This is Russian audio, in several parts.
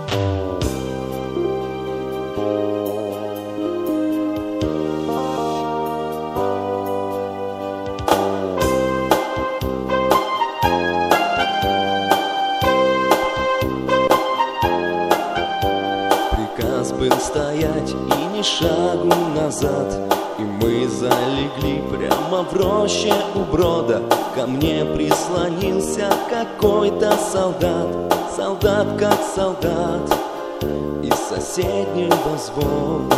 Приказ был стоять и ни шагу назад, и мы залегли прямо в роще у брода. Ко мне прислонился какой-то солдат, солдат как солдат из соседнего взвода.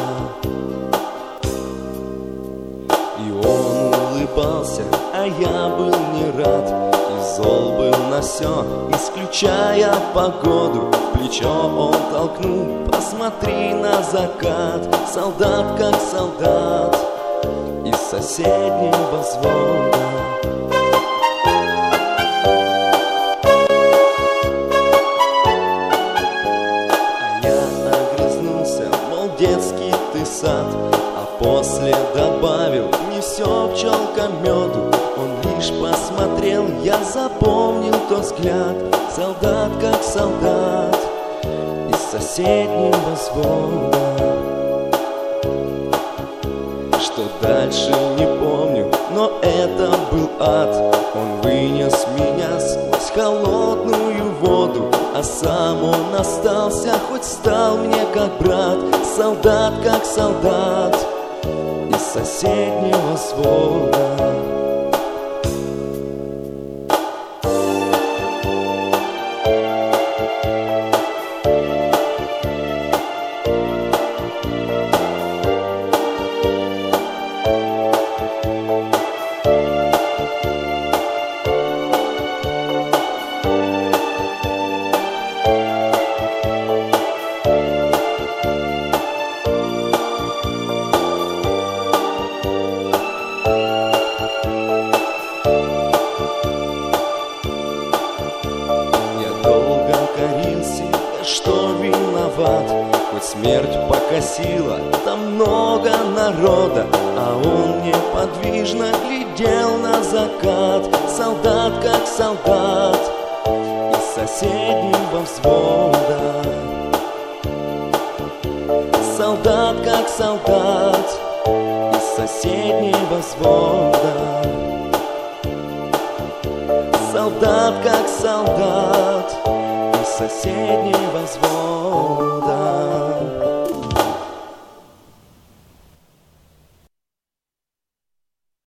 И он улыбался, а я был не рад, и зол был на все, исключая погоду. В плечо он толкнул: посмотри на закат, солдат как солдат из соседнего взвода. А я огрызнулся, мол, детский ты сад, а после добавил: не все пчелка меду. Он лишь посмотрел, я запомнил тот взгляд, солдат как солдат из соседнего взвода. Что дальше не помню, но это был ад. Он вынес меня сквозь холодную воду, а сам он остался, хоть стал мне как брат, солдат как солдат из соседнего взвода. Что виноват, хоть смерть покосила там много народа, а он неподвижно глядел на закат, солдат как солдат из соседнего взвода. Солдат как солдат из соседнего взвода. Солдат как солдат из соседнего взвода.